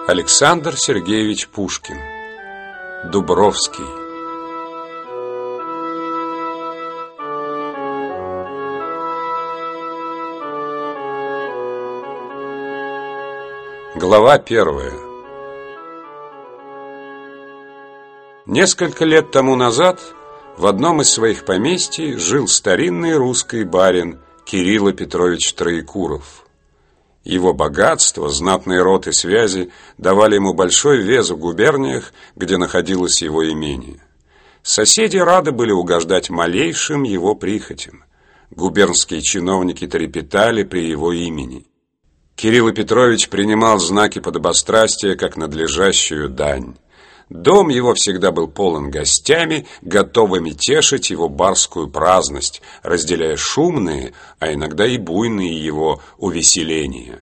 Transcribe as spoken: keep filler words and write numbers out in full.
Александр Сергеевич Пушкин. Дубровский. Глава первая. Несколько лет тому назад в одном из своих поместий жил старинный русский барин Кирилл Петрович Троекуров. Его богатство, знатный род и связи давали ему большой вес в губерниях, где находилось его имение. Соседи рады были угождать малейшим его прихотям. Губернские чиновники трепетали при его имени. Кирилл Петрович принимал знаки подобострастия как надлежащую дань. Дом его всегда был полон гостями, готовыми тешить его барскую праздность, разделяя шумные, а иногда и буйные его увеселения.